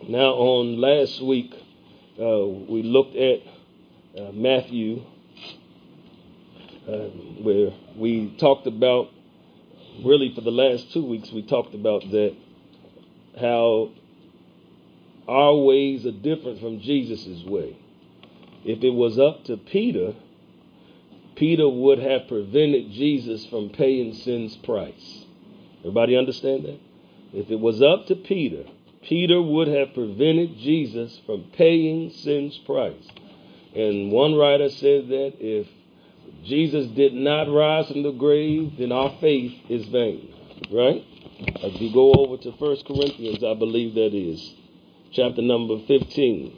Now, on last week, we looked at Matthew, where we talked about, really for the last 2 weeks, we talked about that, how our ways are different from Jesus' way. If it was up to Peter, Peter would have prevented Jesus from paying sin's price. Everybody understand that? If it was up to Peter, Peter would have prevented Jesus from paying sin's price. And one writer said that if Jesus did not rise from the grave, then our faith is vain. Right? If you go over to 1 Corinthians, I believe that is, chapter number 15.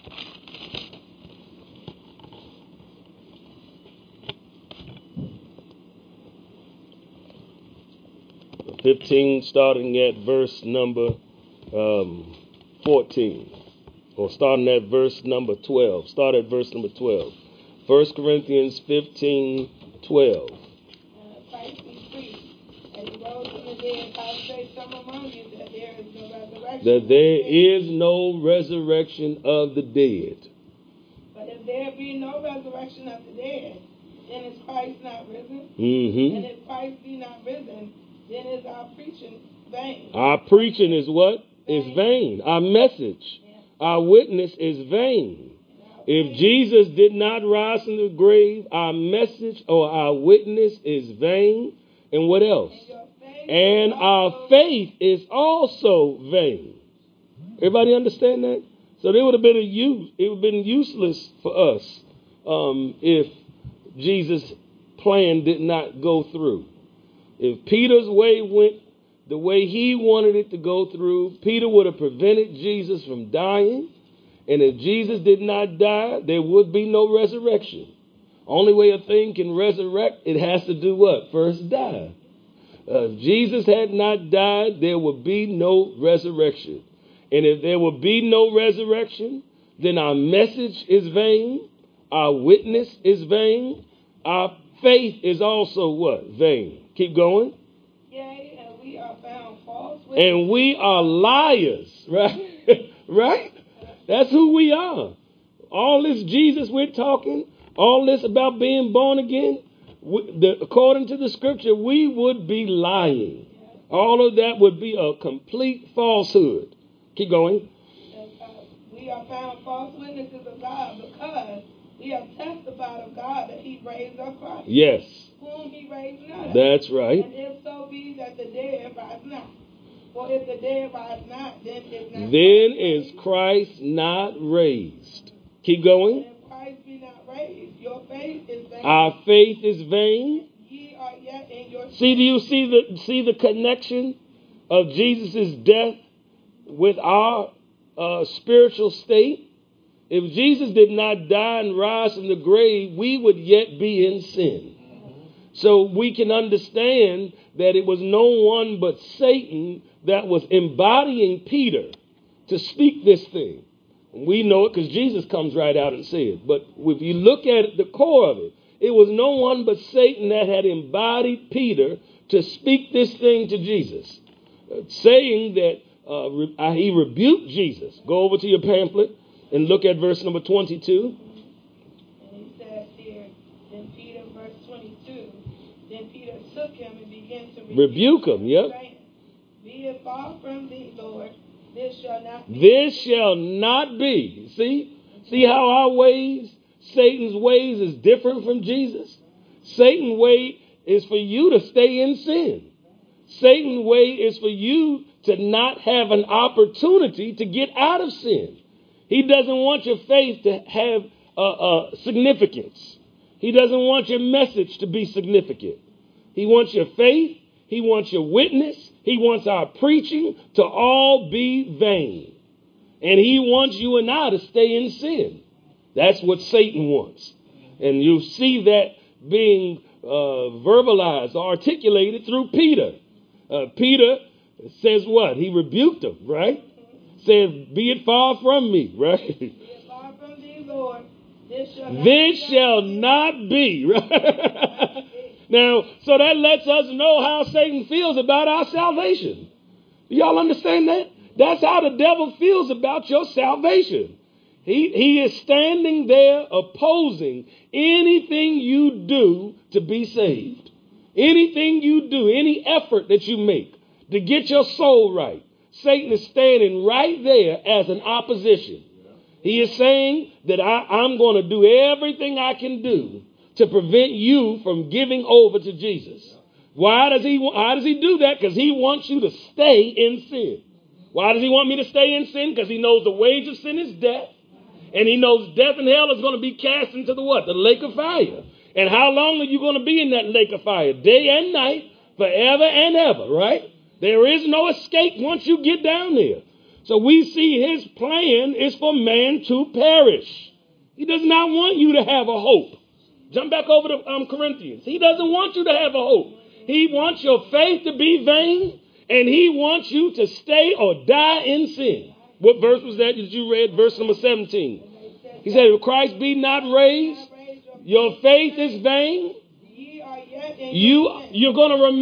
15, starting at verse number 14, or starting at verse number 12. Start at verse number 12. 1 Corinthians 15, 12. Christ be free, and he rose from the dead. I say some among you that there is no resurrection. That there is no resurrection of the dead. But if there be no resurrection of the dead, then is Christ not risen? Mm-hmm. And if Christ be not risen, then is our preaching vain. Our preaching is what? Is vain. Our message, our witness is vain. If Jesus did not rise from the grave, our message or our witness is vain. And what else? And our faith is also vain. Everybody understand that? So it would have been useless for us if Jesus' plan did not go through. If Peter's way went the way he wanted it to go through, Peter would have prevented Jesus from dying. And if Jesus did not die, there would be no resurrection. Only way a thing can resurrect, it has to do what? First die. If Jesus had not died, there would be no resurrection. And if there would be no resurrection, then our message is vain, our witness is vain, our faith is also what? Vain. Keep going. Yea, and we are found false. And we are liars, right? Right? That's who we are. All this Jesus we're talking, all this about being born again, according to the scripture, we would be lying. All of that would be a complete falsehood. Keep going. We are found false witnesses of God because we have testified of God that he raised up Christ. Yes. Whom he raised not. That's right. And if so be that the dead rise not. For if the dead rise not, then is Christ not raised. Keep going. And if Christ be not raised, your faith is vain. Our faith is vain. Ye are yet in your See, do you see the connection of Jesus' death with our spiritual state? If Jesus did not die and rise from the grave, we would yet be in sin. So we can understand that it was no one but Satan that was embodying Peter to speak this thing. And we know it because Jesus comes right out and says it. But if you look at the core of it, it was no one but Satan that had embodied Peter to speak this thing to Jesus, saying that he rebuked Jesus. Go over to your pamphlet and look at verse number 22. And he says here, then Peter, verse 22, then Peter took him and began to rebuke him. Yep. Saying, be it far from thee, Lord, this shall not be. This shall not be. See how our ways, Satan's ways is different from Jesus? Satan's way is for you to stay in sin. Satan's way is for you to not have an opportunity to get out of sin. He doesn't want your faith to have significance. He doesn't want your message to be significant. He wants your faith. He wants your witness. He wants our preaching to all be vain. And he wants you and I to stay in sin. That's what Satan wants. And you see that being verbalized, articulated through Peter. Peter says what? He rebuked him, right? Says, be it far from me, right? Be it far from thee, Lord. This shall not be, right? Now, so that lets us know how Satan feels about our salvation. Do y'all understand that? That's how the devil feels about your salvation. He is standing there opposing anything you do to be saved. Anything you do, any effort that you make to get your soul right, Satan is standing right there as an opposition. He is saying that I'm going to do everything I can do to prevent you from giving over to Jesus. Why does he do that? Because he wants you to stay in sin. Why does he want me to stay in sin? Because he knows the wage of sin is death. And he knows death and hell is going to be cast into the what? The lake of fire. And how long are you going to be in that lake of fire? Day and night, forever and ever, right? There is no escape once you get down there. So we see his plan is for man to perish. He does not want you to have a hope. Jump back over to Corinthians. He doesn't want you to have a hope. He wants your faith to be vain, and he wants you to stay or die in sin. What verse was that you read? Verse number 17. He said, if Christ be not raised, your faith is vain. You're going to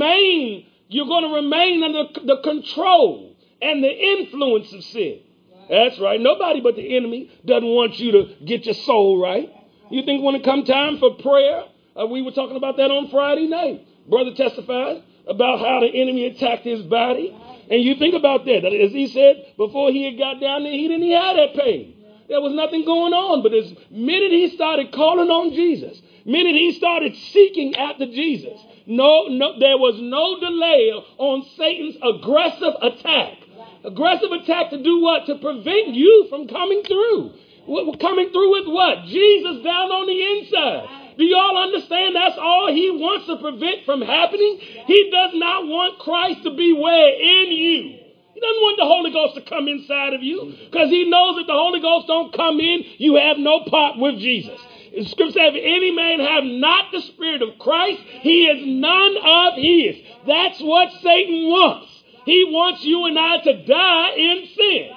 remain under the control and the influence of sin. That's right. Nobody but the enemy doesn't want you to get your soul right. You think when it come time for prayer, we were talking about that on Friday night. Brother testified about how the enemy attacked his body. And you think about that. As he said, before he had got down there, he didn't have that pain. There was nothing going on. But as minute he started calling on Jesus, minute he started seeking after Jesus, no, there was no delay on Satan's aggressive attack. Aggressive attack to do what? To prevent you from coming through. Coming through with what? Jesus down on the inside. Do y'all understand that's all he wants to prevent from happening? He does not want Christ to be where? In you. He doesn't want the Holy Ghost to come inside of you because he knows that the Holy Ghost don't come in, you have no part with Jesus. The scripture says, if any man have not the Spirit of Christ, he is none of his. That's what Satan wants. He wants you and I to die in sin.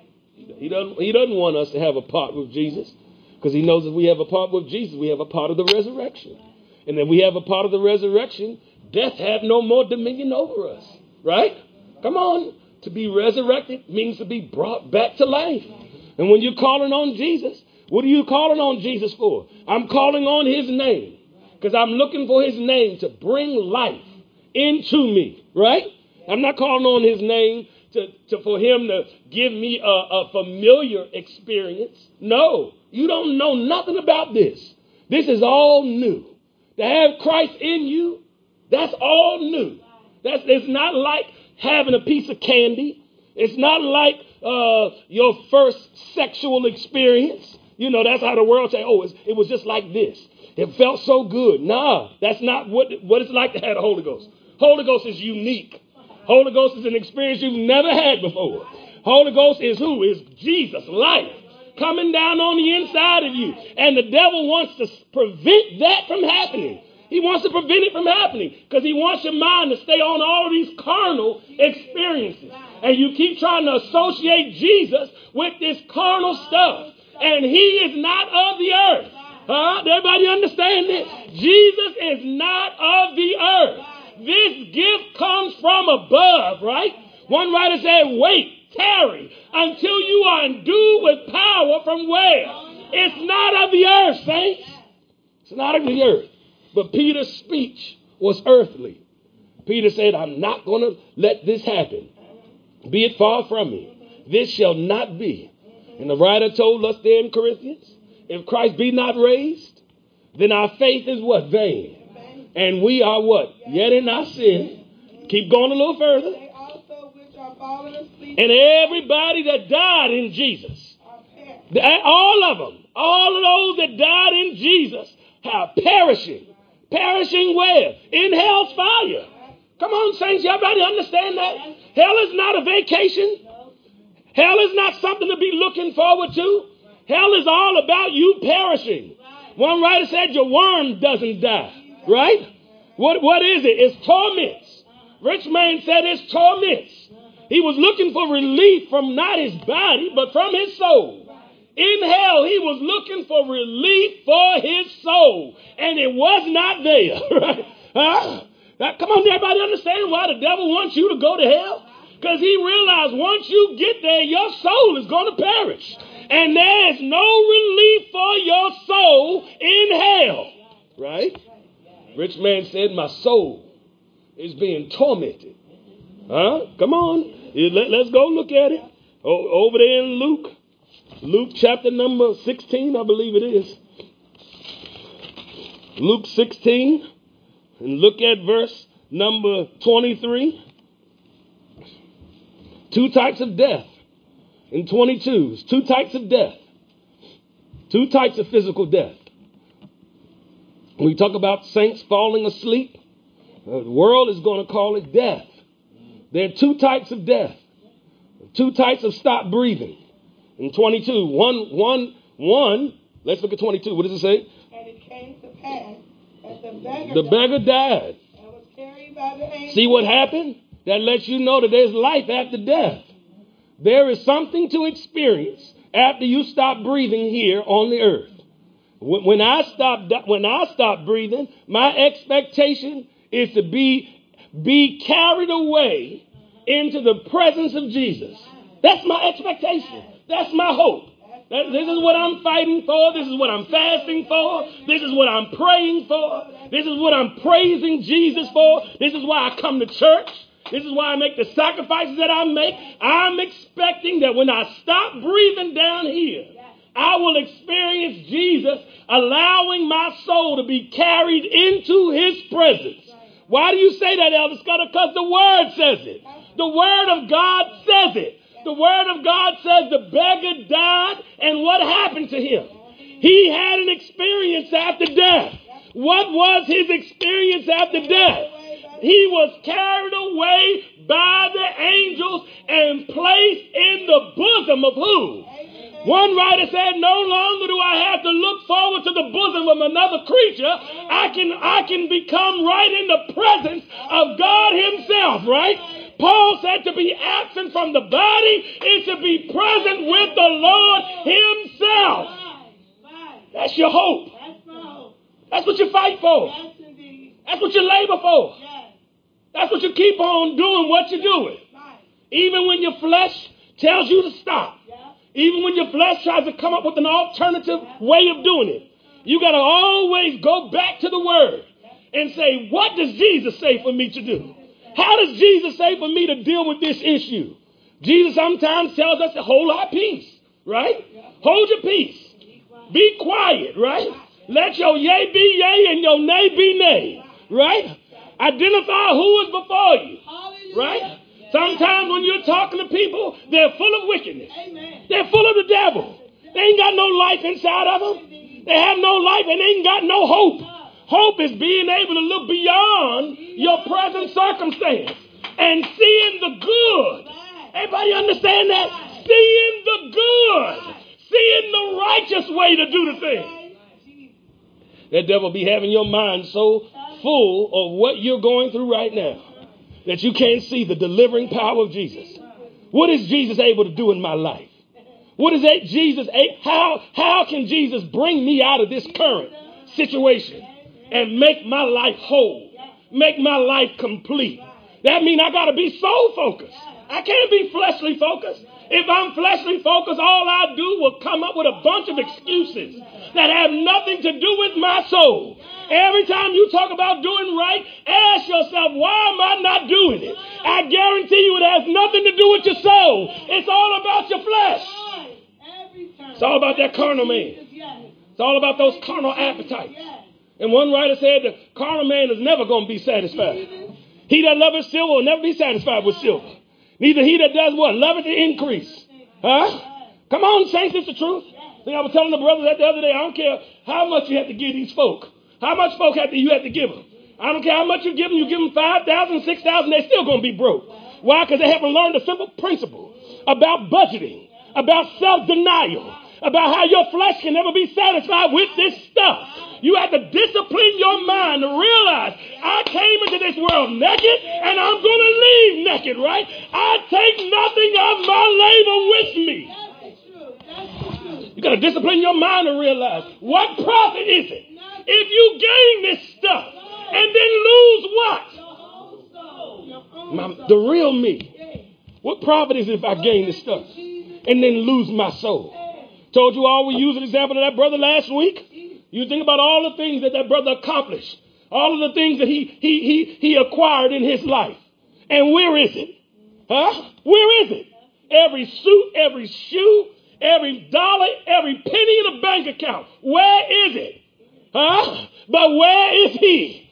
He doesn't want us to have a part with Jesus because he knows if we have a part with Jesus, we have a part of the resurrection. And if we have a part of the resurrection, death have no more dominion over us. Right? Come on. To be resurrected means to be brought back to life. And when you're calling on Jesus, what are you calling on Jesus for? I'm calling on his name because I'm looking for his name to bring life into me. Right? I'm not calling on his name for him to give me a familiar experience. No, you don't know nothing about this. This is all new. To have Christ in you, that's all new. It's not like having a piece of candy. It's not like your first sexual experience. You know, that's how the world say, oh, it was just like this. It felt so good. Nah, that's not what it's like to have the Holy Ghost. Holy Ghost is unique. Holy Ghost is an experience you've never had before. Holy Ghost is who? Is Jesus, life, coming down on the inside of you. And the devil wants to prevent that from happening. He wants to prevent it from happening because he wants your mind to stay on all of these carnal experiences. And you keep trying to associate Jesus with this carnal stuff. And he is not of the earth. Everybody understand this? Jesus is not of the earth. This gift comes from above, right? One writer said, wait, tarry, until you are endued with power from where? It's not of the earth, saints. It's not of the earth. But Peter's speech was earthly. Peter said, I'm not going to let this happen. Be it far from me. This shall not be. And the writer told us there in Corinthians, if Christ be not raised, then our faith is what? Vain. And we are what? Yet in our sin. Keep going a little further. And everybody that died in Jesus, all of them, all of those that died in Jesus are perishing. Perishing where? In hell's fire. Come on, saints, everybody understand that? Hell is not a vacation. Hell is not something to be looking forward to. Hell is all about you perishing. One writer said your worm doesn't die. Right? What is it? It's torments. Rich man said it's torments. He was looking for relief from not his body, but from his soul. In hell, he was looking for relief for his soul. And it was not there. Right? Come on, everybody understand why the devil wants you to go to hell? Because he realized once you get there, your soul is going to perish. And there's no relief for your soul in hell. Right? Rich man said, my soul is being tormented. Huh? Come on. Let's go look at it. Over there in Luke. Luke chapter number 16, I believe it is. Luke 16. And look at verse number 23. Two types of death. In 22, it's two types of death. Two types of physical death. When we talk about saints falling asleep, the world is going to call it death. There are two types of death. Two types of stop breathing. In 22, one, let's look at 22. What does it say? And it came to pass that the beggar died. And was carried by the angel. See what happened? That lets you know that there's life after death. There is something to experience after you stop breathing here on the earth. When I stop breathing, my expectation is to be carried away into the presence of Jesus. That's my expectation. That's my hope. This is what I'm fighting for. This is what I'm fasting for. This is what I'm praying for. This is what I'm praising Jesus for. This is why I come to church. This is why I make the sacrifices that I make. I'm expecting that when I stop breathing down here, I will experience Jesus allowing my soul to be carried into his presence. Why do you say that, Elder Scudder? Because the word says it. The word of God says it. The word of God says the beggar died, and what happened to him? He had an experience after death. What was his experience after death? He was carried away by the angels and placed in the bosom of who? One writer said, no longer do I have to look forward to the bosom of another creature. I can become right in the presence of God himself, right? Paul said to be absent from the body is to be present with the Lord himself. That's your hope. That's what you fight for. That's what you labor for. That's what you keep on doing what you're doing. Even when your flesh tells you to stop. Even when your flesh tries to come up with an alternative way of doing it. You got to always go back to the word and say, what does Jesus say for me to do? How does Jesus say for me to deal with this issue? Jesus sometimes tells us to hold our peace, right? Hold your peace. Be quiet, right? Let your yea be yea and your nay be nay, right? Identify who is before you, right? Sometimes when you're talking to people, they're full of wickedness. They're full of the devil. They ain't got no life inside of them. They have no life and they ain't got no hope. Hope is being able to look beyond your present circumstance and seeing the good. Everybody understand that? Seeing the good. Seeing the righteous way to do the thing. That devil be having your mind so full of what you're going through right now that you can't see the delivering power of Jesus. What is Jesus able to do in my life? What is that Jesus? How can Jesus bring me out of this current situation and make my life whole, make my life complete? That means I got to be soul focused. I can't be fleshly focused. If I'm fleshly focused, all I do will come up with a bunch of excuses that have nothing to do with my soul. Every time you talk about doing right, ask yourself, why am I not doing it? I guarantee you it has nothing to do with your soul. It's all about your flesh. It's all about that carnal man. It's all about those carnal appetites. And one writer said the carnal man is never going to be satisfied. He that loveth silver will never be satisfied with silver. Neither he that does what? Loveth the increase. Huh? Come on, saints, it's the truth. See, I was telling the brothers that the other day, I don't care how much you have to give these folk. How much folk you have to give them. I don't care how much you give them 5,000, 6,000, they're still going to be broke. Why? Because they haven't learned a simple principle about budgeting, about self-denial, about how your flesh can never be satisfied with this stuff. You have to discipline your mind to realize I came into this world naked and I'm going to leave naked, right? I take nothing of my labor with me. You got to discipline your mind to realize what profit is it if you gain this stuff and then lose what? The real me. What profit is it if I gain this stuff and then lose my soul? Told you all, we use an example of that brother last week. You think about all the things that that brother accomplished, all of the things that he acquired in his life. And where is it? Huh? Where is it? Every suit, every shoe, every dollar, every penny in the bank account. Where is it? Huh? But where is he?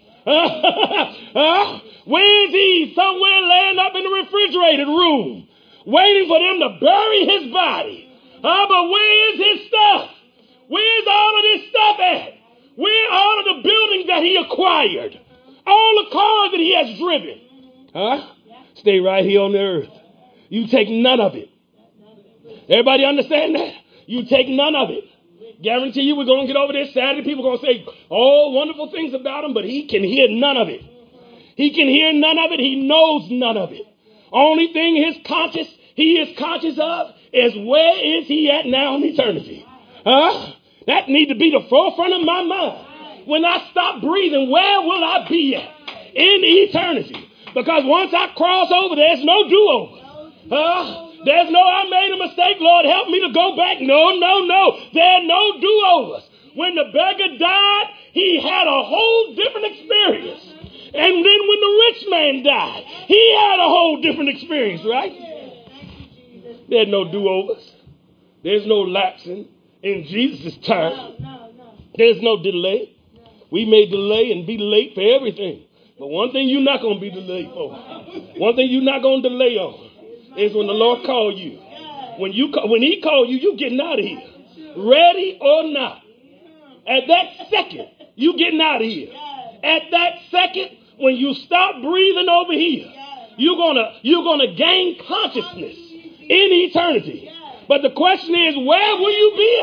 Huh? Where is he? Somewhere laying up in the refrigerated room, waiting for them to bury his body. But where is his stuff? Where's all of this stuff at? Where are all of the buildings that he acquired? All the cars that he has driven? Huh? Stay right here on the earth. You take none of it. Everybody understand that? You take none of it. Guarantee you we're going to get over this Saturday. People are going to say, oh, wonderful things about him, but he can hear none of it. He can hear none of it. He knows none of it. Only thing he is conscious of is where is he at now in eternity? Huh? That need to be the forefront of my mind. When I stop breathing, where will I be at in eternity? Because once I cross over, there's no do-over. There's no, I made a mistake, Lord, help me to go back. No. There are no do-overs. When the beggar died, he had a whole different experience. And then when the rich man died, he had a whole different experience, right? There's no do-overs. There's no lapsing in Jesus' time. There's no delay. We may delay and be late for everything. But one thing you're not going to be delayed for, one thing you're not going to delay on, is when the Lord called you. When he called you, you getting out of here. Ready or not. At that second, you getting out of here. At that second, when you stop breathing over here, you're gonna gain consciousness in eternity. But the question is, where will you be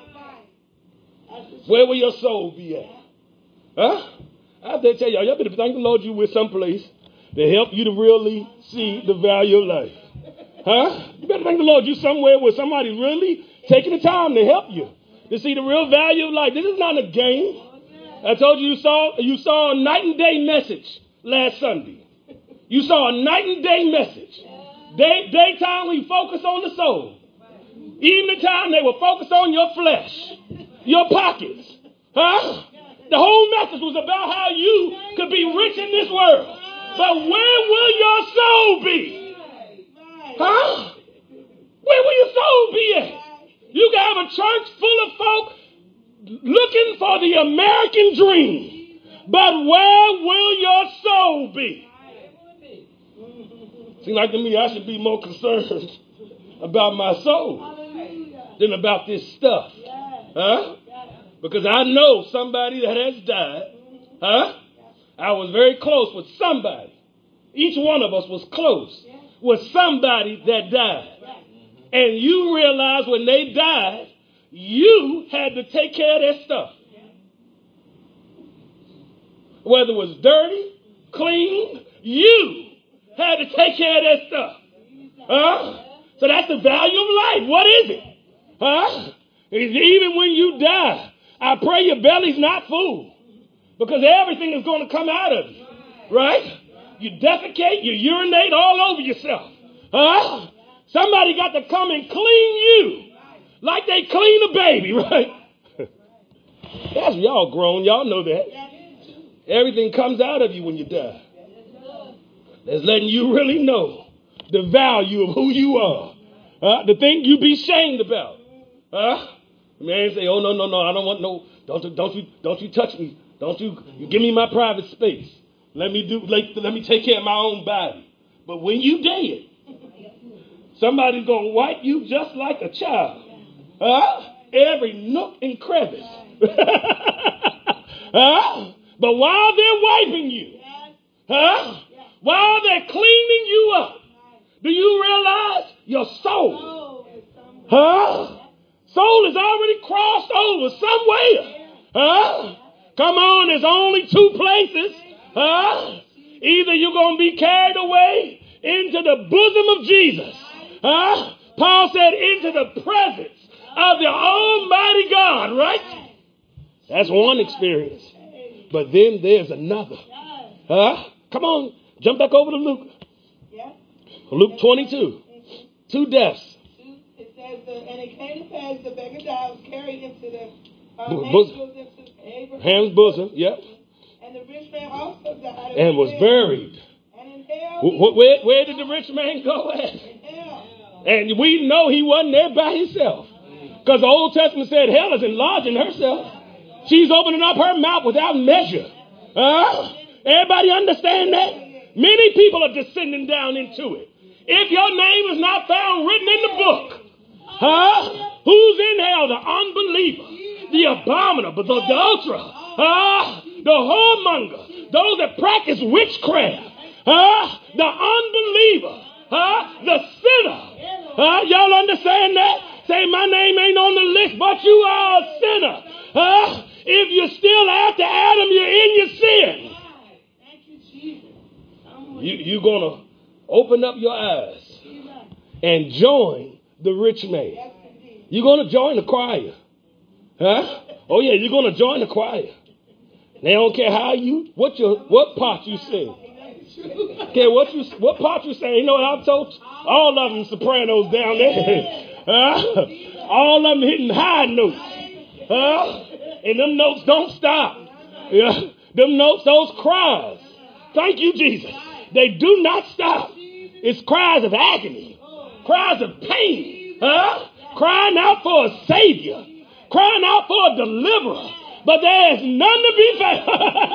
at? Where will your soul be at? Huh? I have to tell y'all better thank the Lord you with someplace to help you to really see the value of life. Huh? You better thank the Lord you somewhere where somebody's really taking the time to help you to see the real value of life. This is not a game. I told you saw a night and day message last Sunday. You saw a night and day message. Daytime we focus on the soul. Evening time they were focused on your flesh, your pockets. Huh? The whole message was about how you could be rich in this world. But where will your soul be? Huh? Where will your soul be at? You can have a church full of folk looking for the American dream. But where will your soul be? Seems like to me I should be more concerned about my soul than about this stuff. Huh? Because I know somebody that has died. Huh? I was very close with somebody. Each one of us was close with somebody that died. And you realize when they died, you had to take care of their stuff. Whether it was dirty, clean, you had to take care of their stuff. Huh? So that's the value of life. What is it? Huh? Even when you die, I pray your belly's not full. Because everything is going to come out of you. Right? You defecate, you urinate all over yourself. Huh? Somebody got to come and clean you like they clean a baby, right? That's y'all grown. Y'all know that. Everything comes out of you when you die. That's letting you really know the value of who you are. The thing you be shamed about. Man say, oh, no, I don't want no, don't you touch me. You give me my private space. Let me take care of my own body. But when you dead, somebody's going to wipe you just like a child. Every nook and crevice. But while they're wiping you, while they're cleaning you up, do you realize your soul? Soul is already crossed over somewhere. Come on, there's only two places. Either you're going to be carried away into the bosom of Jesus. Paul said into the presence of the Almighty God, right? That's one experience. But then there's another. Come on, jump back over to Luke. Luke 22. 2 deaths. It says, and it came to pass the beggar died was carried into the Bosom. into Abraham's bosom. Yep. And the rich man also died And was buried. And in hell. Where did the rich man go at? In hell. And we know he wasn't there by himself. Because the Old Testament said hell is enlarging herself. She's opening up her mouth without measure. Everybody understand that? Many people are descending down into it. If your name is not found written in the book, who's in hell? The unbeliever, the abominable, the adulterer, the whoremonger, those that practice witchcraft, the unbeliever, the sinner. Y'all understand that? Say, my name ain't on the list, but you are a sinner. If you're still after Adam, you're in your sin. You're going to open up your eyes and join the rich man. You're going to join the choir. Oh, yeah, you're going to join the choir. They don't care what part you sing. Okay, what part you sing? You know what I'm told? All of them sopranos down there. All of them hitting high notes. And them notes don't stop. Them notes, those cries. Thank you, Jesus. They do not stop. It's cries of agony, cries of pain, crying out for a savior, crying out for a deliverer. But there is none to be found.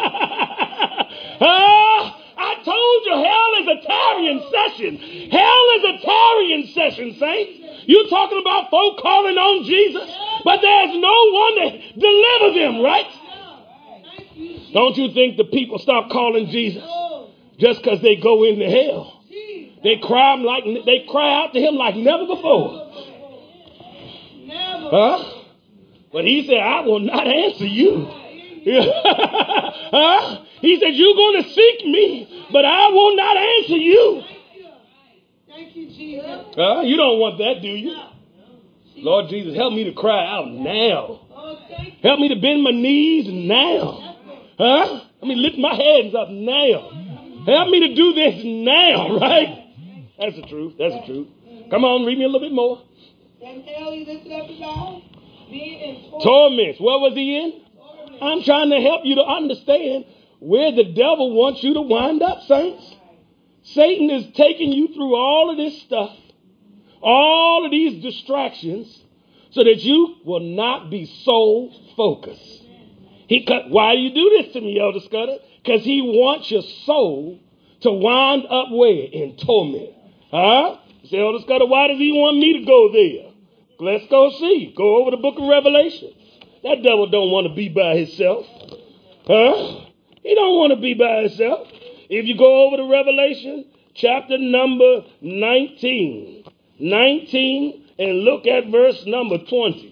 I told you hell is a tarrying session. Hell is a tarrying session, saints. You're talking about folk calling on Jesus, but there's no one to deliver them, right? Don't you think the people stop calling Jesus just because they go into hell? They cry out to him like never before. But he said, I will not answer you. He said, you're going to seek me, but I will not answer you. Thank you, Jesus. You don't want that, do you? Lord Jesus, help me to cry out now. Help me to bend my knees now. Let me lift my hands up now. Help me to do this now, right? That's the truth. That's the truth. Come on, read me a little bit more. Then hell he lifted up his eyes, being in torments. What was he in? I'm trying to help you to understand where the devil wants you to wind up, saints. Satan is taking you through all of this stuff, all of these distractions, so that you will not be soul focused. Why do you do this to me, Elder Scudder? Because he wants your soul to wind up where? In torment. You say, Elder Scudder, why does he want me to go there? Let's go see. Go over the book of Revelation. That devil don't want to be by himself. He don't want to be by himself. If you go over to Revelation, chapter number 19, and look at verse number 20.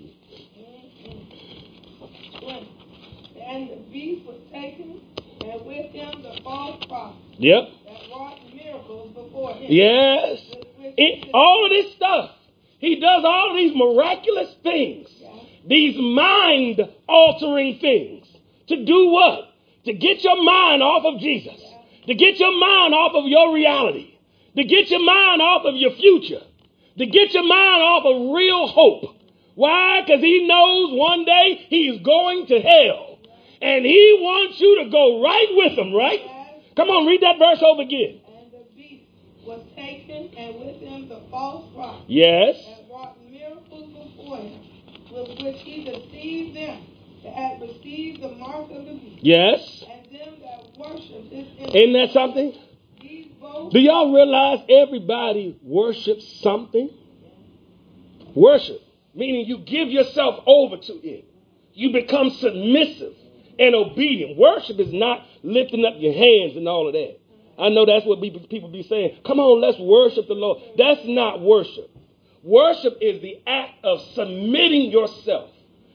And the beast was taken, and with him the false prophet. Yep. That wrought miracles before him. Yes. All of this stuff. He does all of these miraculous things. Yeah. These mind-altering things. To do what? To get your mind off of Jesus. Yeah. To get your mind off of your reality. To get your mind off of your future. To get your mind off of real hope. Why? Because he knows one day he's going to hell. And he wants you to go right with him, right? Come on, read that verse over again. And the beast was taken, and with him the false prophet. Yes. And wrought miracles before him, with which he deceived them that had received the mark of the beast. Yes. And them that worship his image. Isn't that something? Do y'all realize everybody worships something? Worship, meaning you give yourself over to it. You become submissive and obedient. Worship is not lifting up your hands and all of that. I know that's what people be saying. Come on, let's worship the Lord. That's not worship. Worship is the act of submitting yourself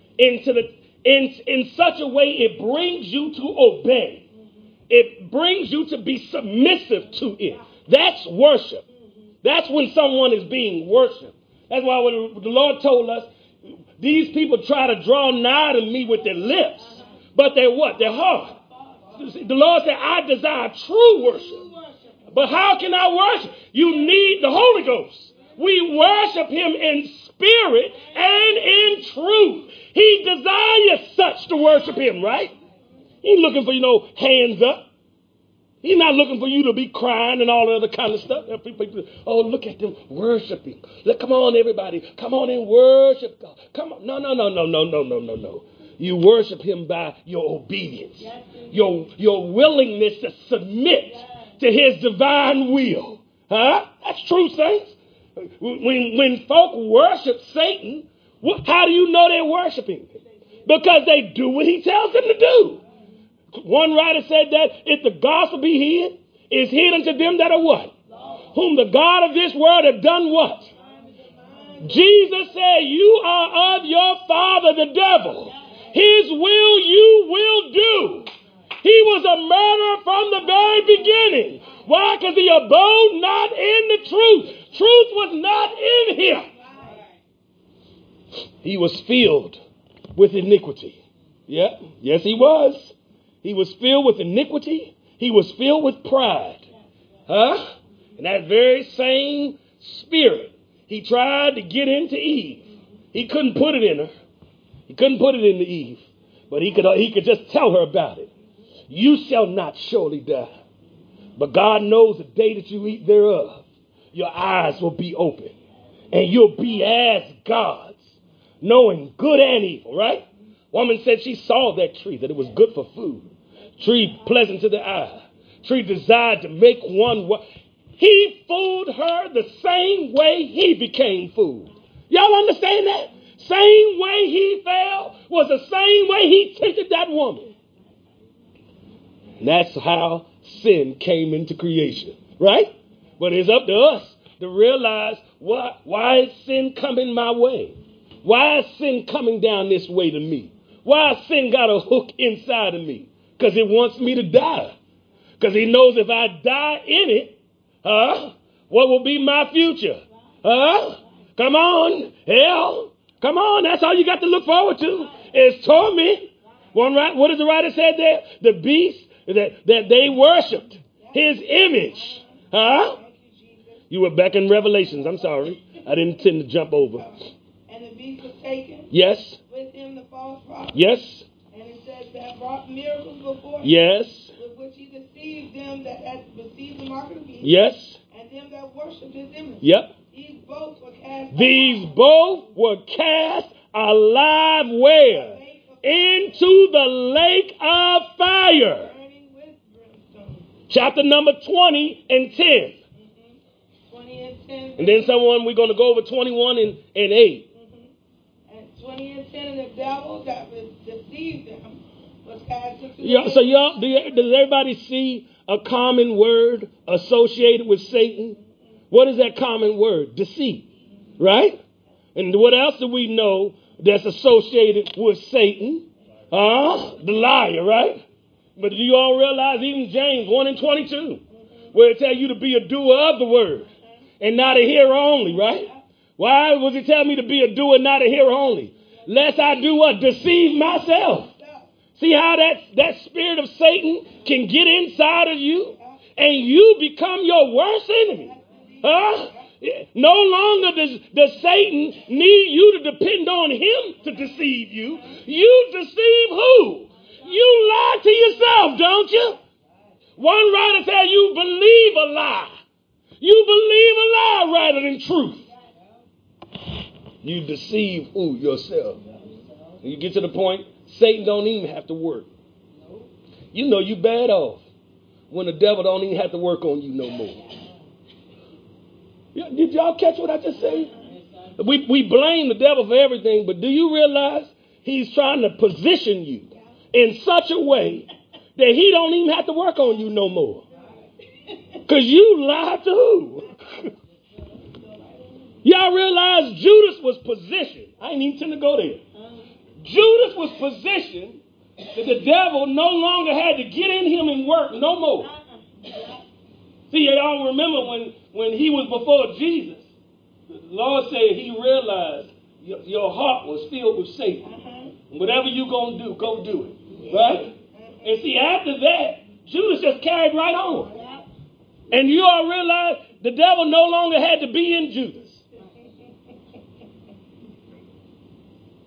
in such a way it brings you to obey. It brings you to be submissive to it. That's worship. That's when someone is being worshiped. That's why when the Lord told us, these people try to draw nigh to me with their lips, but they're what? They're hard. The Lord said, I desire true worship. But how can I worship? You need the Holy Ghost. We worship him in spirit and in truth. He desires such to worship him, right? He ain't looking for, hands up. He's not looking for you to be crying and all the other kind of stuff. People, oh, look at them worshiping. Look, come on, everybody. Come on and worship God. Come on. No. You worship him by your obedience, your willingness to submit to his divine will. Huh? That's true, saints. When folk worship Satan, how do you know they're worshiping? Because they do what he tells them to do. One writer said that if the gospel be hid, it's hid unto them that are what? Whom the God of this world have done what? Jesus said, you are of your father, the devil. His will you will do. He was a murderer from the very beginning. Why? Because he abode not in the truth. Truth was not in him. He was filled with iniquity. Yeah, yes, he was. He was filled with iniquity. He was filled with pride. Huh? And that very same spirit, he tried to get into Eve. He couldn't put it in her. He couldn't put it into Eve. But he could just tell her about it. You shall not surely die. But God knows the day that you eat thereof, your eyes will be open. And you'll be as gods, knowing good and evil, right? Woman said she saw that tree, that it was good for food. Tree pleasant to the eye. Tree desired to make one. He fooled her the same way he became fooled. Y'all understand that? Same way he fell was the same way he tempted that woman. And that's how sin came into creation, right? But it's up to us to realize why is sin coming my way? Why is sin coming down this way to me? Why has sin got a hook inside of me? Because it wants me to die. Because he knows if I die in it, what will be my future? Come on, hell. Come on, that's all you got to look forward to is torment. What does the writer say there? The beast that they worshipped, his image. You were back in Revelations. I'm sorry. I didn't intend to jump over. And the beast was taken. Yes. With him the false prophet. Yes. And it says that brought miracles before him. Yes. With which he deceived them that had received the mark of the beast. Yes. And them that worshipped his image. Yep. These both were cast alive where? Into the lake of fire. burning with brimstone. Chapter number 20 and 10. 20 and 10. And then we're going to go over 21 and 8. And 20 and 10, and the devil that deceived them was cast into the Yeah, so does everybody see a common word associated with Satan? What is that common word? Deceit, right? And what else do we know that's associated with Satan? The liar, right? But do you all realize even James 1 and 22, where it tells you to be a doer of the word and not a hearer only, right? Why was it telling me to be a doer, not a hearer only? Lest I do what? Deceive myself. See how that spirit of Satan can get inside of you and you become your worst enemy. No longer does Satan need you to depend on him to deceive you. You deceive who? You lie to yourself, don't you? One writer said you believe a lie. You believe a lie rather than truth. You deceive who? Yourself. And you get to the point, Satan don't even have to work. You know you bad off when the devil don't even have to work on you no more. Did y'all catch what I just said? We blame the devil for everything, but do you realize he's trying to position you in such a way that he don't even have to work on you no more? Because you lied to who? Y'all realize Judas was positioned. I ain't even tend to go there. Judas was positioned that the devil no longer had to get in him and work no more. See, y'all remember when he was before Jesus, the Lord said he realized your heart was filled with Satan. And whatever you're going to do, go do it. Right? And see, after that, Judas just carried right on. And you all realize the devil no longer had to be in Judas.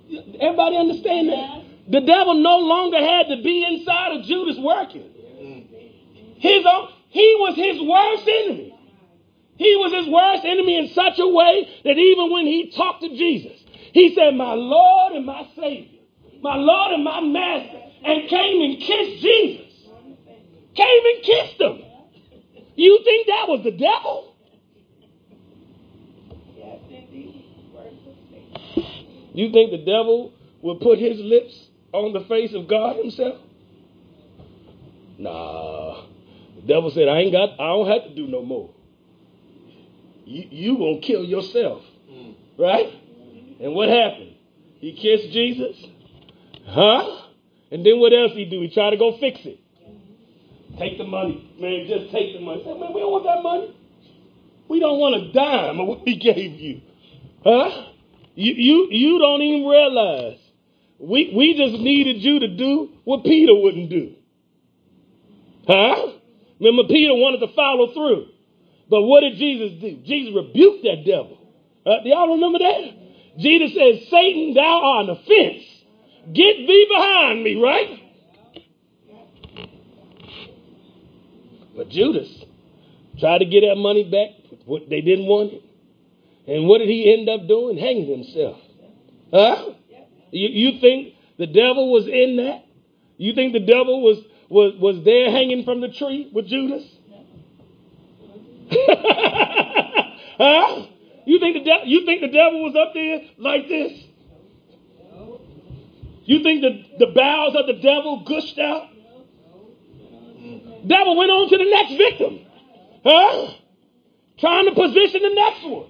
Everybody understand that? The devil no longer had to be inside of Judas working. He was his worst enemy. He was his worst enemy in such a way that even when he talked to Jesus, he said, my Lord and my Savior, my Lord and my Master, and came and kissed Jesus. Came and kissed him. You think that was the devil? Yes, indeed. You think the devil will put his lips on the face of God himself? Nah. The devil said, I don't have to do no more. You gonna kill yourself. Right? And what happened? He kissed Jesus. Huh? And then what else he do? He tried to go fix it. Take the money. Man, just take the money. Say, man, we don't want that money. We don't want a dime of what he gave you. Huh? You don't even realize. We just needed you to do what Peter wouldn't do. Huh? Remember, Peter wanted to follow through. But what did Jesus do? Jesus rebuked that devil. Do y'all remember that? Jesus said, Satan, thou art an offense. Get thee behind me, right? But Judas tried to get that money back. They didn't want it. And what did he end up doing? Hanging himself. Huh? You think the devil was in that? You think the devil was there hanging from the tree with Judas? Huh? You think the devil was up there like this? You think the bowels of the devil gushed out? Devil went on to the next victim. Huh? Trying to position the next one.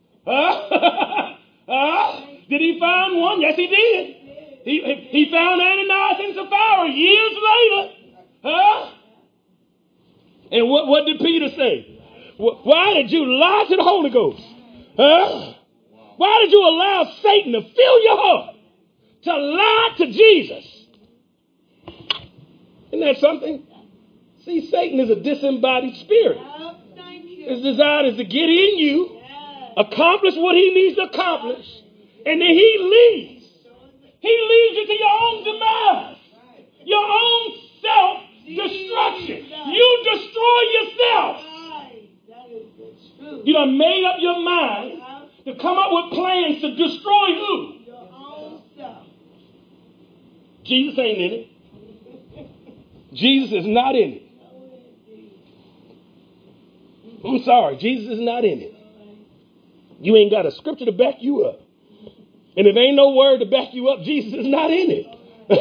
Huh? Did he find one? Yes, he did. He found Ananias and Sapphira years later. Huh? And what did Peter say? Why did you lie to the Holy Ghost? Huh? Why did you allow Satan to fill your heart to lie to Jesus? Isn't that something? See, Satan is a disembodied spirit. His desire is to get in you, accomplish what he needs to accomplish, and then he leaves. He leads you to your own demise, your own self-destruction. You destroy yourself. You done made up your mind to come up with plans to destroy who? Your own self. Jesus ain't in it. Jesus is not in it. I'm sorry, Jesus is not in it. You ain't got a scripture to back you up. And if ain't no word to back you up, Jesus is not in it.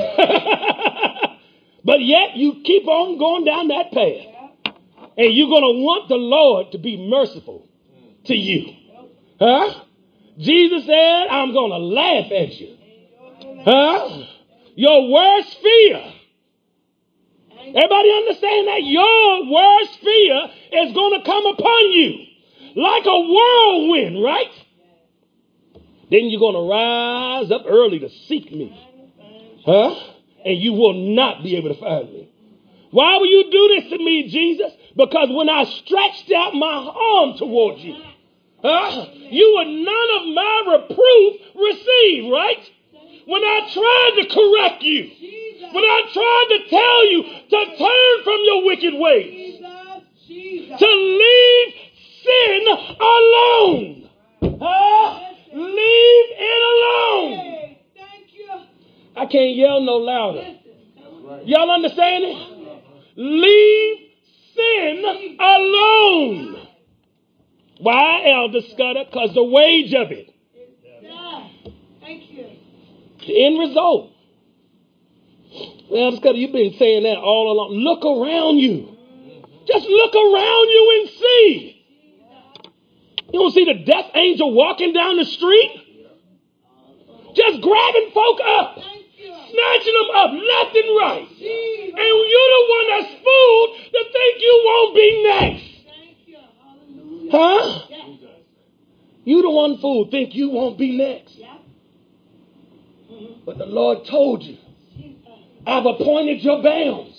But yet you keep on going down that path. And you're going to want the Lord to be merciful to you. Huh? Jesus said, I'm going to laugh at you. Huh? Your worst fear. Everybody understand that? Your worst fear is going to come upon you like a whirlwind, right? Then you're going to rise up early to seek me. Huh? And you will not be able to find me. Why will you do this to me, Jesus? Because when I stretched out my arm towards you, you would none of my reproof receive, right? When I tried to correct you, when I tried to tell you to turn from your wicked ways, to leave sin alone, leave it alone. I can't yell no louder. Y'all understand it? Leave sin alone. Why, Elder Scudder? Because the wage of it. The end result. Elder Scudder, you've been saying that all along. Look around you. Just look around you and see. You don't see the death angel walking down the street? Just grabbing folk up. Snatching them up left and right. And you're the one that's fooled to think you won't be next. Huh? You the one fool think you won't be next. But the Lord told you, I've appointed your bounds.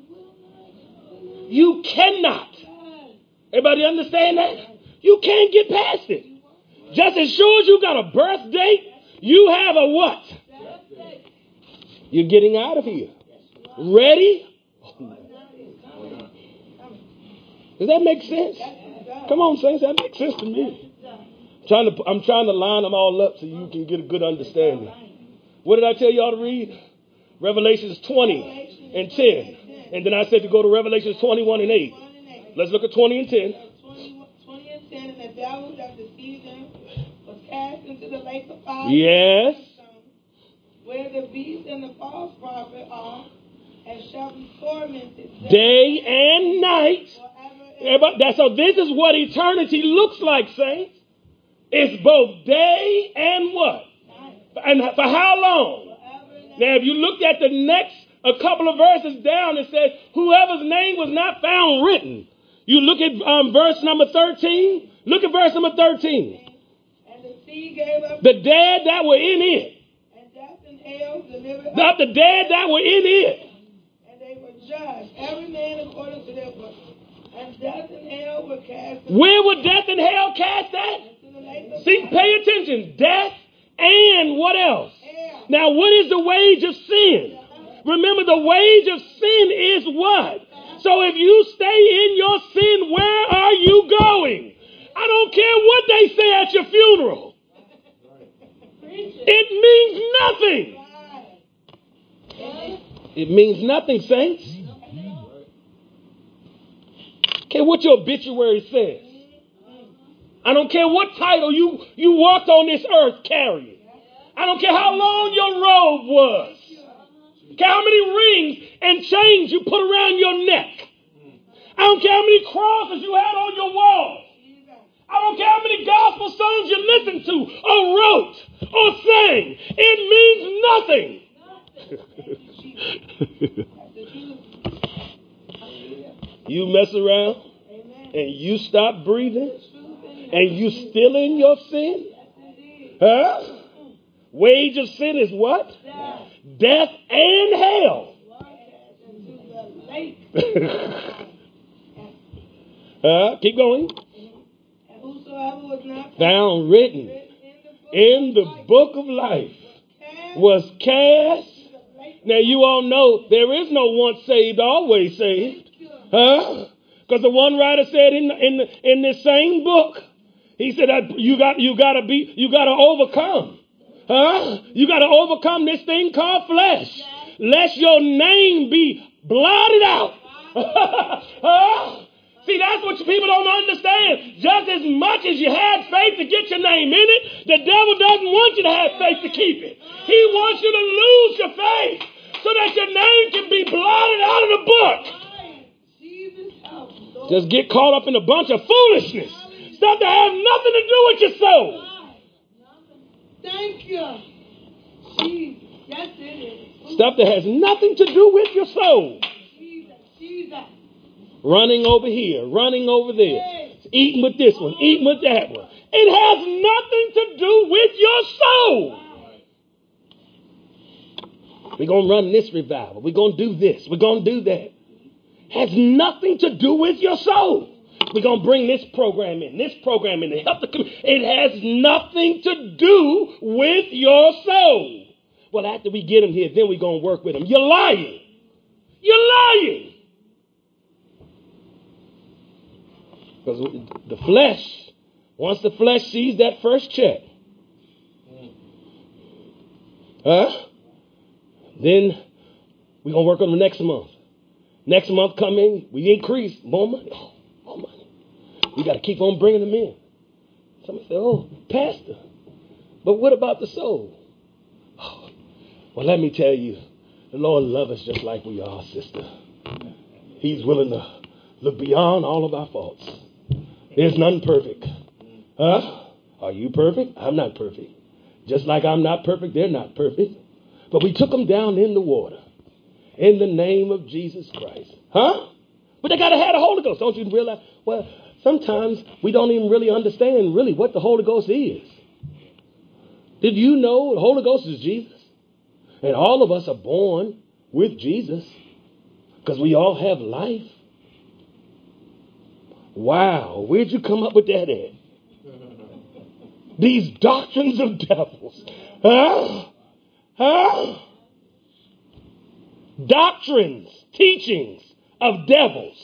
You cannot. Everybody understand that? You can't get past it. Just as sure as you got a birth date, you have a what? You're getting out of here. Ready? Does that make sense? Come on, saints. That makes sense to me. I'm trying to line them all up so you can get a good understanding. What did I tell y'all to read? Revelations 20 and 10. And then I said to go to Revelations 21 and 8. Let's look at 20 and 10. 20 and 10, and the devil that deceived them was cast into the lake of fire. Yes. Where the beast and the false prophet are, and shall be tormented day and night. So this is what eternity looks like, saints. It's both day and what? And for how long? Now, if you look at the next a couple of verses down, it says, whoever's name was not found written. You look at verse number 13. Look at verse number 13. And the sea gave up the dead that were in it. And death and hell delivered Not the dead that were in it. And they were judged, every man according to their works. And death and hell were cast. Where were death and hell cast at? See, pay attention. Death and what else? Hell. Now, what is the wage of sin? Remember, the wage of sin is what? So if you stay in your sin, where are you going? I don't care what they say at your funeral. It means nothing. It means nothing, saints. Care what your obituary says. I don't care what title you walked on this earth carrying. I don't care how long your robe was. Care how many rings and chains you put around your neck. I don't care how many crosses you had on your wall. I don't care how many gospel songs you listened to or wrote or sang. It means nothing. You mess around and you stop breathing and you still in your sin? Huh? Wage of sin is what? Death and hell. Keep going. Found written in the book of life was cast. Now you all know there is no once saved, always saved. Huh? Because the one writer said in this same book, he said that you gotta overcome. Huh? You got to overcome this thing called flesh. Lest your name be blotted out. See, that's what people don't understand. Just as much as you had faith to get your name in it, the devil doesn't want you to have faith to keep it. He wants you to lose your faith so that your name can be blotted out of the book. Just get caught up in a bunch of foolishness. Stuff that has nothing to do with your soul. Thank you. Jesus. Yes, it is. Stuff that has nothing to do with your soul. Jesus. Running over here, running over there. Eating with this one, eating with that one. It has nothing to do with your soul. We're going to run this revival. We're going to do this. We're going to do that. Has nothing to do with your soul. We're going to bring this program in and help the community. It has nothing to do with your soul. Well, after we get them here, then we're going to work with them. You're lying. You're lying. Because the flesh, once the flesh sees that first check, then we're going to work on them next month. Next month come in, we increase more money. More money. We got to keep on bringing them in. Somebody say, oh, Pastor, but what about the soul? Oh, well, let me tell you, the Lord loves us just like we are, sister. He's willing to look beyond all of our faults. There's none perfect. Are you perfect? I'm not perfect. Just like I'm not perfect, they're not perfect. But we took them down in the water in the name of Jesus Christ. But they got to have the Holy Ghost. Don't you realize? Well, sometimes we don't even really understand really what the Holy Ghost is. Did you know the Holy Ghost is Jesus? And all of us are born with Jesus because we all have life. Wow, where'd you come up with that at? These doctrines of devils. doctrines, teachings of devils.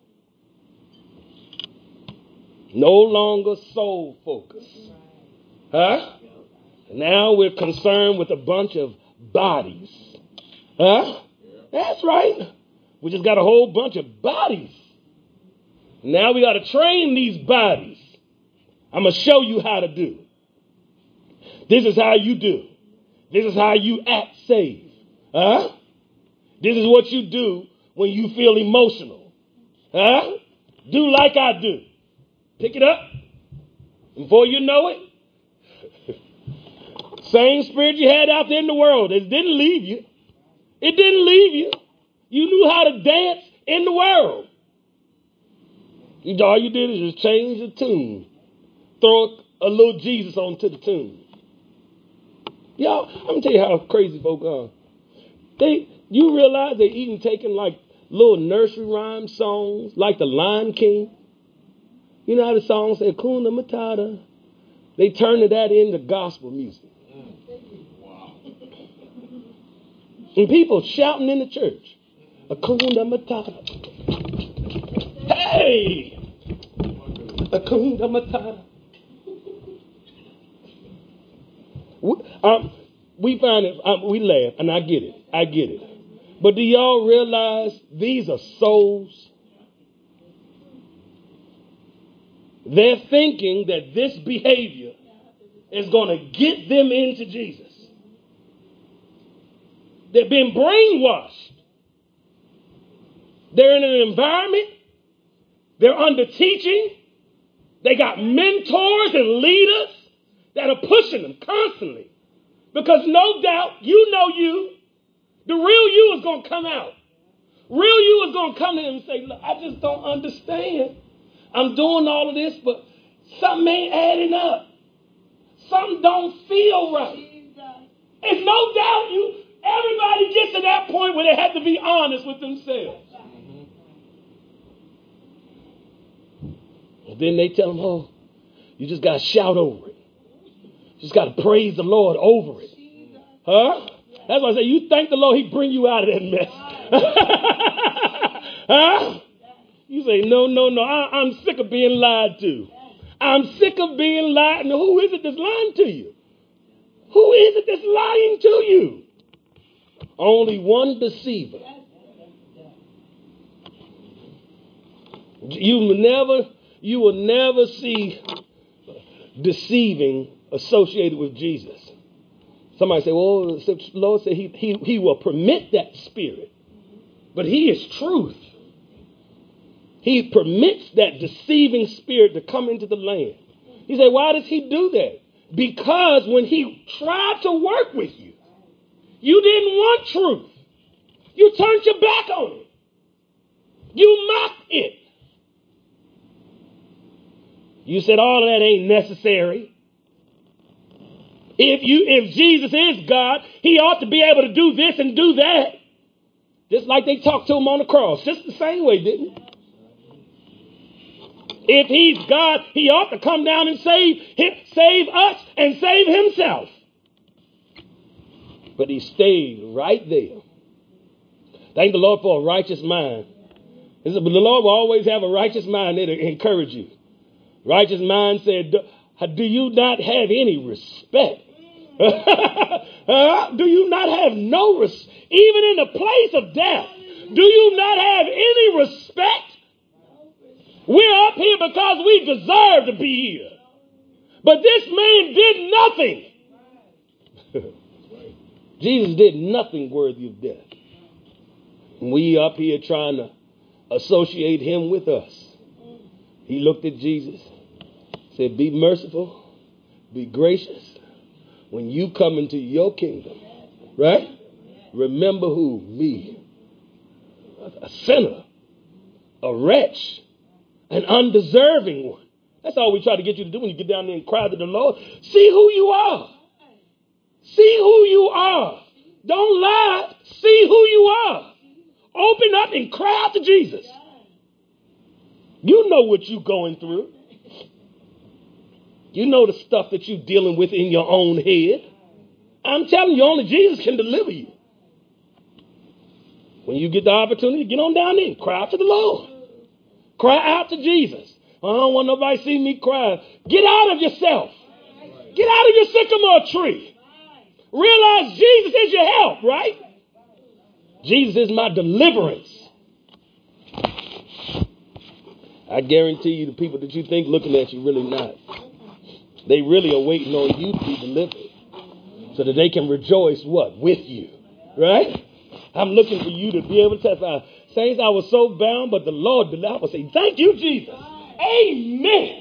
No longer soul focus. Huh? Now we're concerned with a bunch of bodies. Huh? That's right. We just got a whole bunch of bodies. Now we got to train these bodies. I'm going to show you how to do. This is how you do. This is how you act saved. Huh? This is what you do when you feel emotional. Huh? Do like I do. Pick it up. Before you know it, same spirit you had out there in the world. It didn't leave you. It didn't leave you. You knew how to dance in the world. All you did is just change the tune. Throw a little Jesus onto the tune. Y'all, I'm going to tell you how crazy folk are. You realize they even taking like little nursery rhyme songs like the Lion King. You know how the song says, Hakuna Matata? They turning that into gospel music. And people shouting in the church, Hakuna Matata. Hey! Hakuna Matata. We find it, we laugh, and I get it. But do y'all realize these are souls? They're thinking that this behavior is going to get them into Jesus. They're being brainwashed. They're in an environment. They're under teaching. They got mentors and leaders that are pushing them constantly. Because no doubt, you know you. The real you is going to come out. Real you is going to come to him and say, look, I just don't understand. I'm doing all of this, but something ain't adding up. Something don't feel right. There's no doubt everybody gets to that point where they have to be honest with themselves. And then they tell them, oh, you just got to shout over it. You just got to praise the Lord over it. Huh? That's why I say, you thank the Lord, he bring you out of that mess. Huh? You say, no, I'm sick of being lied to. I'm sick of being lied to. Who is it that's lying to you? Who is it that's lying to you? Only one deceiver. You will never see deceiving associated with Jesus. Somebody say, well, the Lord said he will permit that spirit. But he is truth. He permits that deceiving spirit to come into the land. He said, why does he do that? Because when he tried to work with you, you didn't want truth. You turned your back on it. You mocked it. You said all of that ain't necessary. If Jesus is God, he ought to be able to do this and do that. Just like they talked to him on the cross. Just the same way, didn't it? If he's God, he ought to come down and save us and save himself. But he stayed right there. Thank the Lord for a righteous mind. The Lord will always have a righteous mind there to encourage you. Righteous mind said, do you not have any respect? Do you not have no respect? Even in the place of death, do you not have any respect? We're up here because we deserve to be here. But this man did nothing. Jesus did nothing worthy of death. And we up here trying to associate him with us. He looked at Jesus, said, be merciful, be gracious. When you come into your kingdom, right? Remember who? Me. A sinner, a wretch, an undeserving one. That's all we try to get you to do when you get down there and cry to the Lord. See who you are. See who you are. Don't lie. See who you are. Open up and cry out to Jesus. You know what you're going through. You know the stuff that you're dealing with in your own head. I'm telling you, only Jesus can deliver you. When you get the opportunity, get on down there and cry out to the Lord. Cry out to Jesus. I don't want nobody to see me cry. Get out of yourself. Get out of your sycamore tree. Realize Jesus is your help, right? Jesus is my deliverance. I guarantee you the people that you think looking at you really not. They really are waiting on you to be delivered so that they can rejoice what? With you. Right? I'm looking for you to be able to testify. Saints, I was so bound, but the Lord delivered. I would say, thank you, Jesus. Amen.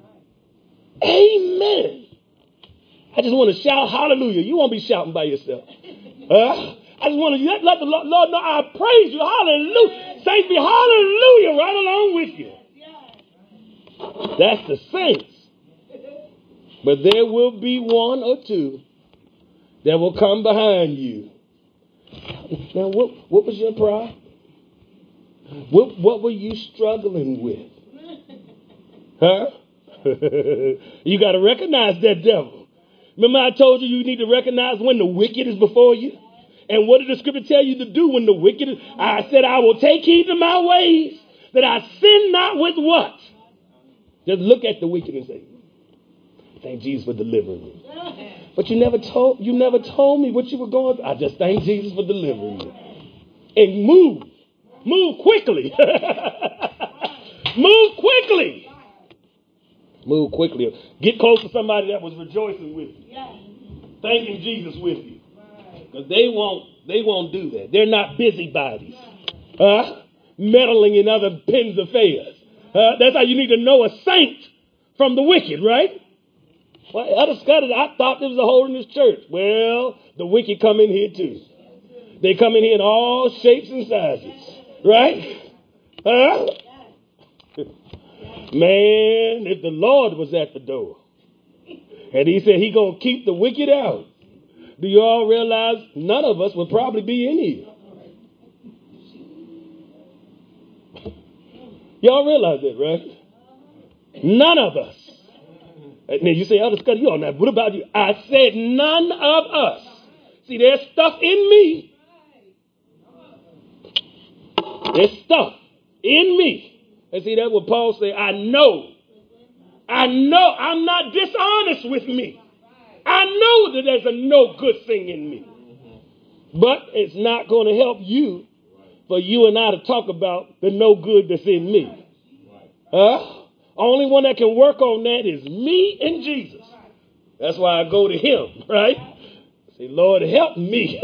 Amen. I just want to shout hallelujah. You won't be shouting by yourself. I just want to let the Lord know I praise you. Hallelujah. Saints, be hallelujah right along with you. That's the saints. But there will be one or two that will come behind you. Now, what was your pride? What were you struggling with? Huh? You got to recognize that devil. Remember I told you need to recognize when the wicked is before you? And what did the scripture tell you to do when the wicked is? I said, I will take heed to my ways, that I sin not with what? Just look at the wicked and say, thank Jesus for delivering me. But you never told me what you were going through. I just thank Jesus for delivering me. And move. Move quickly. Move quickly. Move quickly. Get close to somebody that was rejoicing with you. Thanking Jesus with you. Because they won't do that. They're not busybodies. Meddling in other pens' affairs. That's how you need to know a saint from the wicked, right? Well, I thought there was a hole in this church. Well, the wicked come in here too. They come in here in all shapes and sizes. Right? Man, if the Lord was at the door and he said he going to keep the wicked out, do you all realize none of us would probably be in here? Y'all realize that, right? None of us. And then you say, Elder Scott, you on that. What about you? I said none of us. See, there's stuff in me. There's stuff in me. And see, that's what Paul said. I know I'm not dishonest with me. I know that there's a no good thing in me. But it's not going to help you for you and I to talk about the no good that's in me. Only one that can work on that is me and Jesus. That's why I go to him, right? Say, Lord, help me.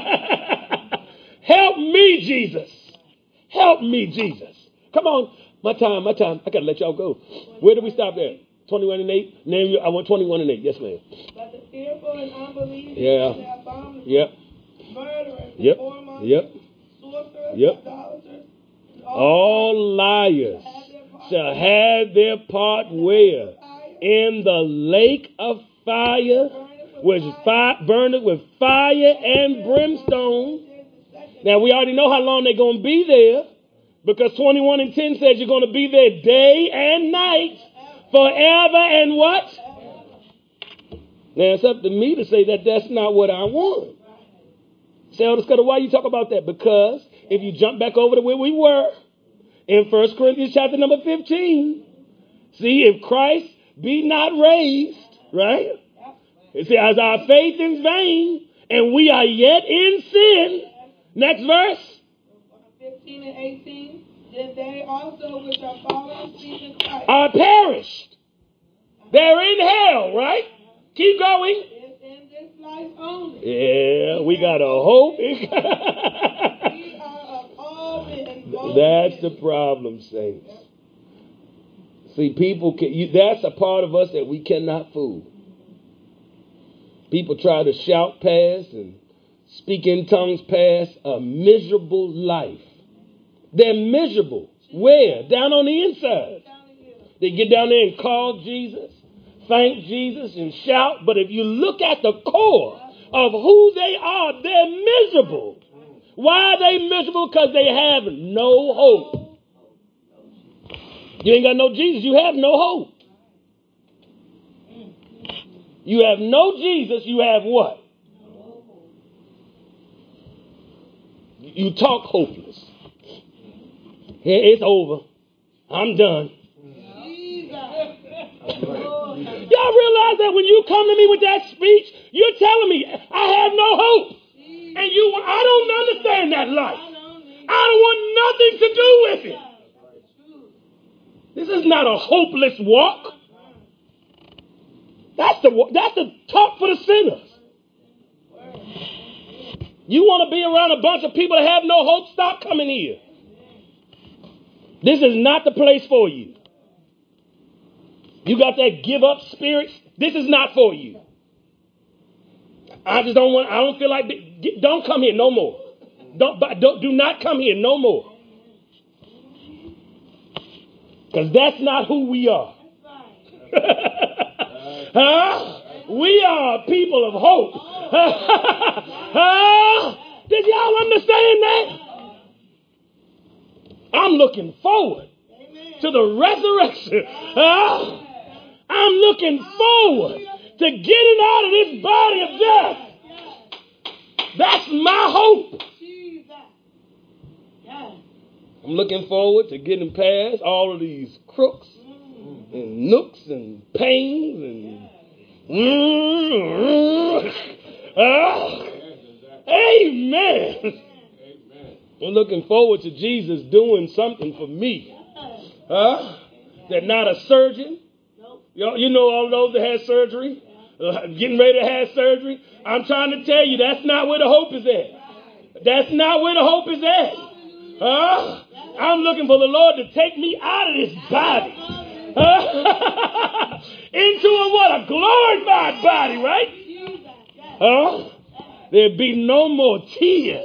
Help me, Jesus. Help me, Jesus. Come on. My time. I got to let y'all go. Where did we stop at? 21 and 8? I want 21 and 8. Yes, ma'am. But the fearful and unbelieving, the abominable, murderers, whoremongers, sorcerers, idolaters, all liars shall have their part where? In the lake of fire, which burneth with fire and brimstone. Now, we already know how long they're going to be there, because 21 and 10 says you're going to be there day and night, forever and what? Now, it's up to me to say that that's not what I want. Say, Elder Scudder, why you talk about that? Because if you jump back over to where we were, in 1 Corinthians chapter number 15, see, if Christ be not raised, right? It says, our faith is vain, and we are yet in sin. Next verse. 15 and 18. Then they also which are fallen asleep in Christ are perished. They're in hell, right? Keep going. It's in this life only. Yeah, we got a hope. We are of all men. That's the problem, saints. See, people that's a part of us that we cannot fool. People try to shout past and speak in tongues past a miserable life. They're miserable. Where? Down on the inside. They get down there and call Jesus, thank Jesus, and shout. But if you look at the core of who they are, they're miserable. Why are they miserable? Because they have no hope. You ain't got no Jesus, you have no hope. You have no Jesus, you have what? You talk hopeless. It's over. I'm done. Y'all realize that when you come to me with that speech, you're telling me I have no hope. And I don't understand that life. I don't want nothing to do with it. This is not a hopeless walk. That's the talk for the sinners. You want to be around a bunch of people that have no hope? Stop coming here. This is not the place for you. You got that give up spirit? This is not for you. I don't feel like, don't come here no more. Do not come here no more. Because that's not who we are. Huh? We are people of hope. Did y'all understand that? I'm looking forward to the resurrection. I'm looking forward to getting out of this body of death. That's my hope. I'm looking forward to getting past all of these crooks and nooks and pains and amen. I'm looking forward to Jesus doing something for me. They're not a surgeon. You know all those that had surgery, getting ready to have surgery. I'm trying to tell you, that's not where the hope is at. That's not where the hope is at. I'm looking for the Lord to take me out of this body. Into a glorified body, right? There'd be no more tears.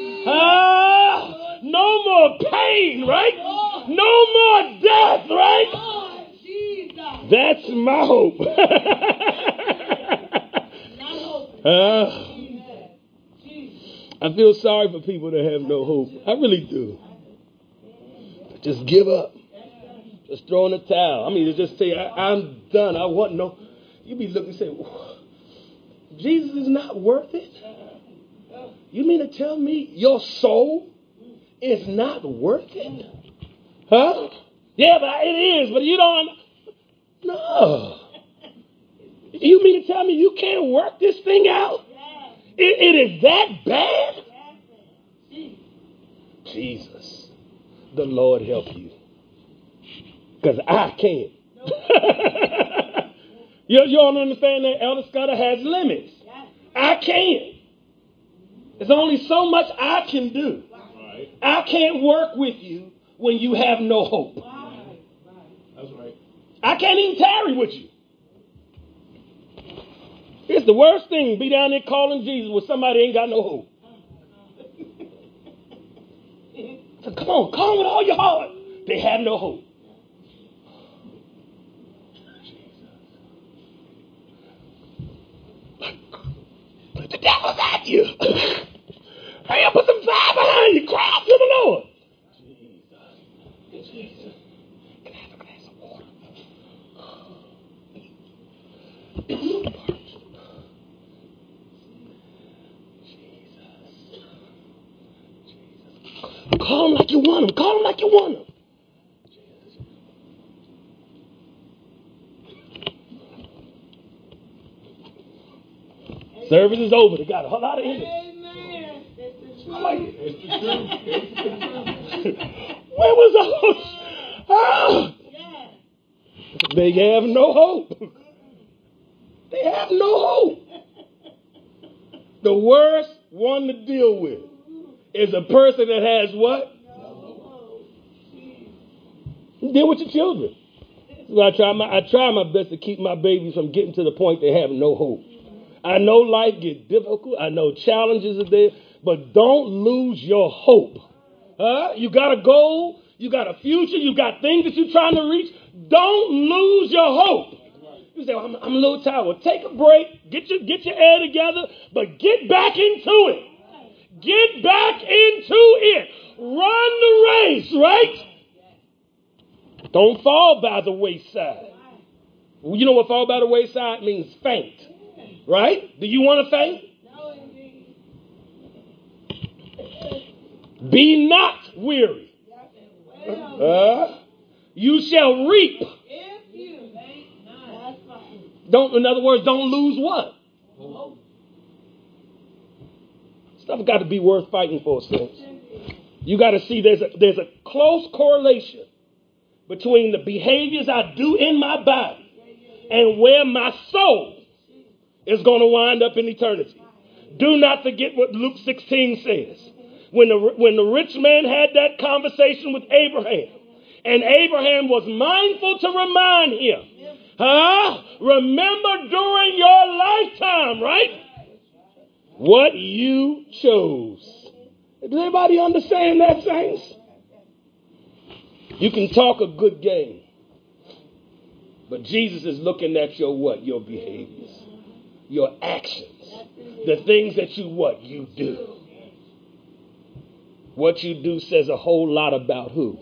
No more pain, right? No more death, right? That's my hope. I feel sorry for people that have no hope. I really do. Just give up. Just throw in the towel. I mean, to just say, I'm done. I want no. You be looking and say, Jesus is not worth it? You mean to tell me your soul is not worth it? Huh? Yeah, but it is. But you don't. No. You mean to tell me you can't work this thing out? It is that bad? Jesus, the Lord help you. Because I can't. You don't understand that Elder Scudder has limits. I can't. There's only so much I can do. I can't work with you when you have no hope. That's right. I can't even tarry with you. It's the worst thing, be down there calling Jesus when somebody ain't got no hope. So come on, call them with all your heart. They have no hope. The devil's at you. Hey, put some fire behind you. Cry out to the Lord. Jesus. Can I have a glass of water? Call them like you want them. Call them like you want them. Service is over. They got a whole lot of energy. Where was those? They have no hope. They have no hope. The worst one to deal with is a person that has what? Deal with your children. So I try my best to keep my babies from getting to the point they have no hope. I know life gets difficult. I know challenges are there. But don't lose your hope. You got a goal. You got a future. You got things that you're trying to reach. Don't lose your hope. You say, well, I'm a little tired. Well, take a break. Get your air together. But get back into it. Get back into it. Run the race, right? Don't fall by the wayside. You know what fall by the wayside means? Faint. Right? Do you want to faint? Be not weary. You shall reap. In other words, don't lose what? Stuff got to be worth fighting for, saints. You got to see there's a close correlation between the behaviors I do in my body and where my soul is going to wind up in eternity. Do not forget what Luke 16 says. When the rich man had that conversation with Abraham, and Abraham was mindful to remind him, remember during your lifetime, right? What you chose. Does everybody understand that, saints? You can talk a good game, but Jesus is looking at your what? Your behaviors, your actions, the things that you do. What you do says a whole lot about who.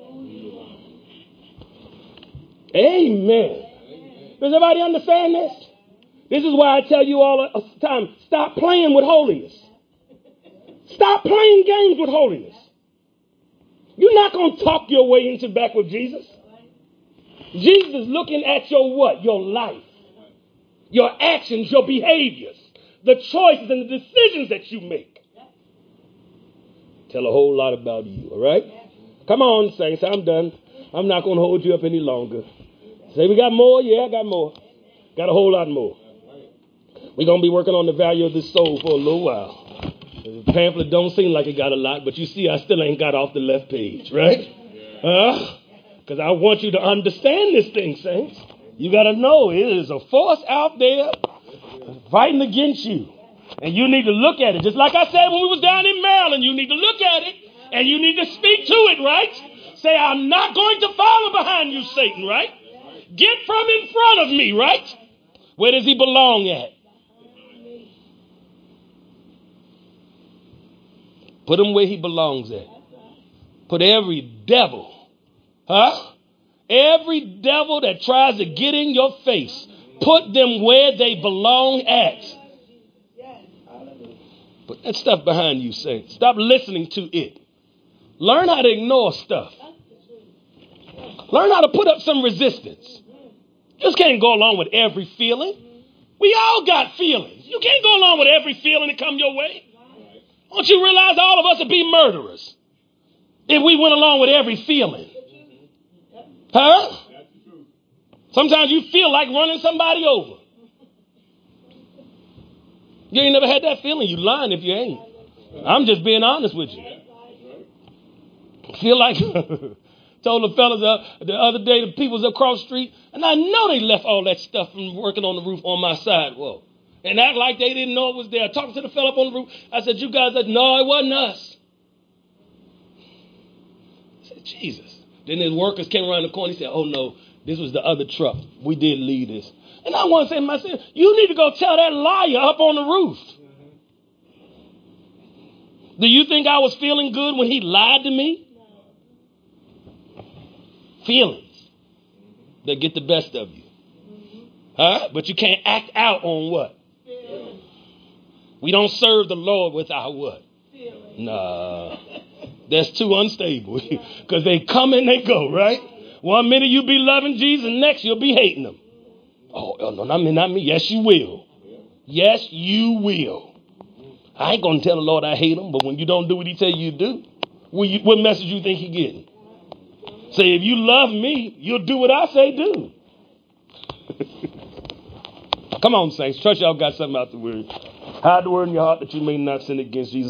Amen. Does everybody understand this? This is why I tell you all the time, stop playing with holiness. Stop playing games with holiness. You're not going to talk your way into back with Jesus. Jesus is looking at your what? Your life, your actions, your behaviors, the choices and the decisions that you make. Tell a whole lot about you, all right? Come on, saints, I'm done. I'm not going to hold you up any longer. Say we got more? Yeah, I got more. Got a whole lot more. We're going to be working on the value of this soul for a little while. The pamphlet don't seem like it got a lot, but you see I still ain't got off the left page, right? Because I want you to understand this thing, saints. You got to know it is a force out there fighting against you. And you need to look at it. Just like I said when we was down in Maryland, you need to look at it and you need to speak to it, right? Say, I'm not going to follow behind you, Satan, right? Get from in front of me, right? Where does he belong at? Put him where he belongs at. Put every devil, every devil that tries to get in your face, put them where they belong at. Put that stuff behind you, saints. Stop listening to it. Learn how to ignore stuff. Learn how to put up some resistance. Just can't go along with every feeling. We all got feelings. You can't go along with every feeling that come your way. Don't you realize all of us would be murderers if we went along with every feeling? Sometimes you feel like running somebody over. You ain't never had that feeling. You lying if you ain't. I'm just being honest with you. Feel like told the fellas the other day, the people's across the street, and I know they left all that stuff from working on the roof on my sidewalk. And act like they didn't know it was there. Talking to the fella up on the roof, I said, you guys, no, it wasn't us. I said, Jesus. Then his workers came around the corner. He said, oh, no, this was the other truck. We did leave this. And I want to say to myself, you need to go tell that liar up on the roof. Do you think I was feeling good when he lied to me? Feelings that get the best of you. But you can't act out on what? We don't serve the Lord with our what? Nah. That's too unstable. Because they come and they go, right? One minute you be loving Jesus, next you'll be hating him. Oh, no, not me. Yes, you will. Yes, you will. I ain't going to tell the Lord I hate him, but when you don't do what he tell you to do, what message you think he getting? Say, if you love me, you'll do what I say do. Come on, saints. Trust y'all got something out the word. Hide the word in your heart that you may not sin against Jesus.